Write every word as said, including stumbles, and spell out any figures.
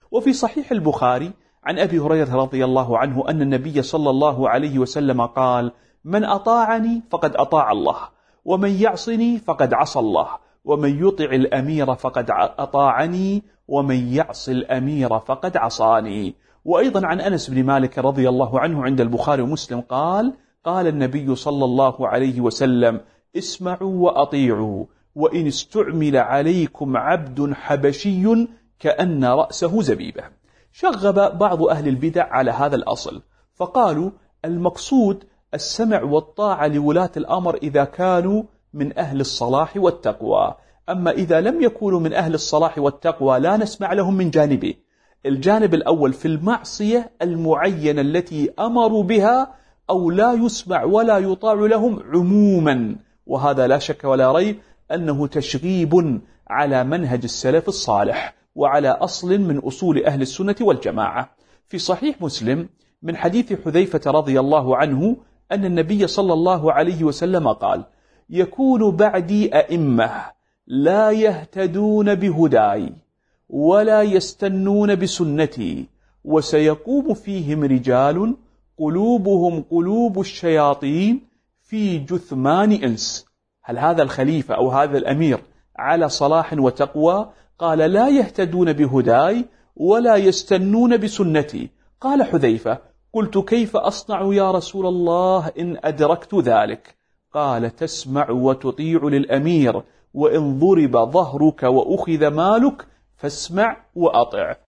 وفي صحيح البخاري عن أبي هريرة رضي الله عنه أن النبي صلى الله عليه وسلم قال: من أطاعني فقد أطاع الله، ومن يعصني فقد عصى الله، ومن يطع الأمير فقد أطاعني، ومن يعص الأمير فقد عصاني. وأيضا عن أنس بن مالك رضي الله عنه عند البخاري ومسلم قال: قال النبي صلى الله عليه وسلم: اسمعوا وأطيعوا، وإن استعمل عليكم عبد حبشي كأن رأسه زبيبة. شغب بعض أهل البدع على هذا الأصل، فقالوا المقصود السمع والطاعة لولاة الأمر إذا كانوا من أهل الصلاح والتقوى، أما إذا لم يكونوا من أهل الصلاح والتقوى لا نسمع لهم من جانبه. الجانب الأول في المعصية المعينة التي أمروا بها، أو لا يسمع ولا يطاع لهم عموما، وهذا لا شك ولا ريب أنه تشغيب على منهج السلف الصالح وعلى أصل من أصول أهل السنة والجماعة. في صحيح مسلم من حديث حذيفة رضي الله عنه أن النبي صلى الله عليه وسلم قال: يكون بعدي أئمة لا يهتدون بهداي ولا يستنون بسنتي، وسيقوم فيهم رجال قلوبهم قلوب الشياطين في جثمان إنس. هل هذا الخليفة أو هذا الأمير على صلاح وتقوى؟ قال: لا يهتدون بهداي ولا يستنون بسنتي. قال حذيفة: قلت كيف أصنع يا رسول الله إن أدركت ذلك؟ قال: تسمع وتطيع للأمير، وإن ضرب ظهرك وأخذ مالك فاسمع وأطع.